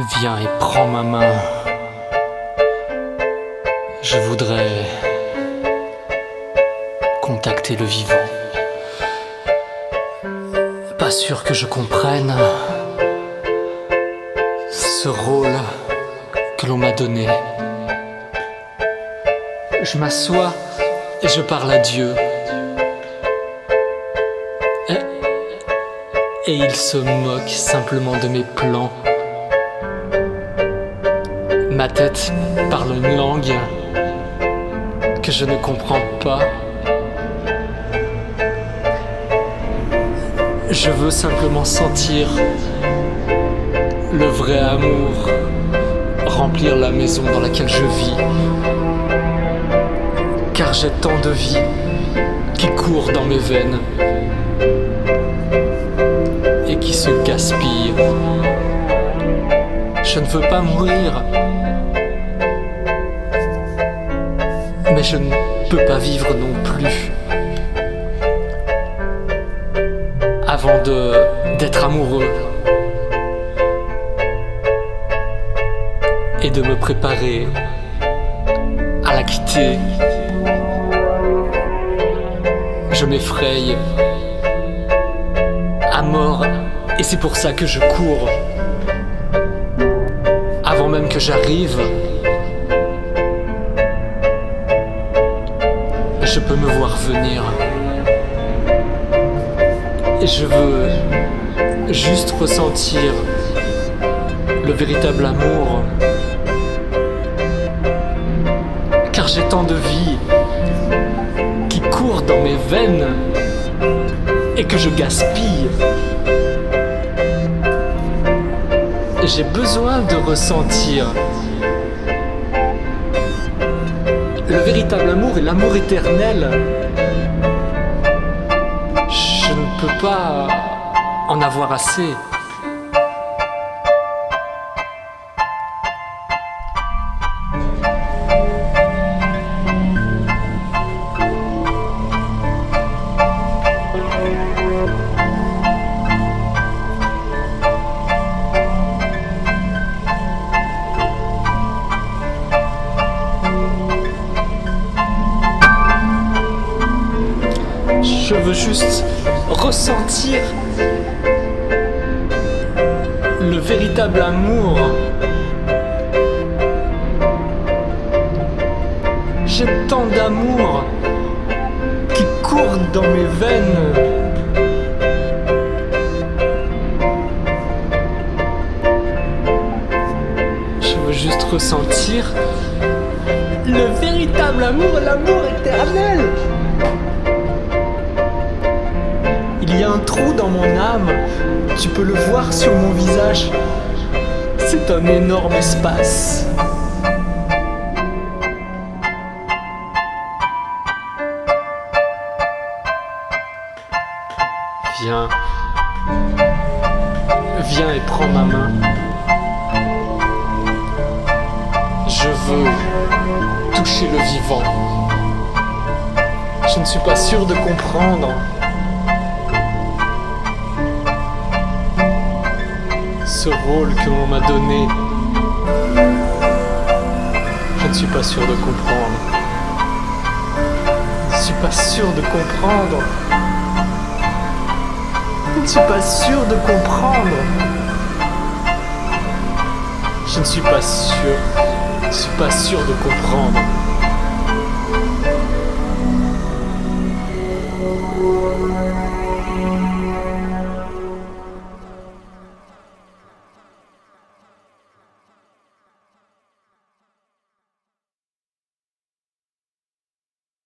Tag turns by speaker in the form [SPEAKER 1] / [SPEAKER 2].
[SPEAKER 1] Viens et prends ma main. Je voudrais contacter le vivant. Pas sûr que je comprenne ce rôle que l'on m'a donné. Je m'assois et je parle à Dieu. Et il se moque simplement de mes plans. Ma tête parle une langue que je ne comprends pas. Je veux simplement sentir le vrai amour remplir la maison dans laquelle je vis. Car j'ai tant de vie qui court dans mes veines et qui se gaspille. Je ne veux pas mourir, mais je ne peux pas vivre non plus avant d'être amoureux et de me préparer à la quitter. Je m'effraie à mort et c'est pour ça que je cours. Avant même que j'arrive, je peux me voir venir. Et je veux juste ressentir le véritable amour. Car j'ai tant de vie qui court dans mes veines et que je gaspille. J'ai besoin de ressentir le véritable amour et l'amour éternel. Je ne peux pas en avoir assez. Je veux juste ressentir le véritable amour. J'ai tant d'amour qui court dans mes veines. Je veux juste ressentir le véritable amour, l'amour éternel. Il y a un trou dans mon âme, tu peux le voir sur mon visage. C'est un énorme espace. Viens, viens et prends ma main. Je veux toucher le vivant. Je ne suis pas sûr de comprendre ce rôle que l'on m'a donné. Je ne suis pas sûr de comprendre. Je ne suis pas sûr de comprendre. Je ne suis pas sûr de comprendre. Je ne suis pas sûr. Je ne suis pas sûr de comprendre.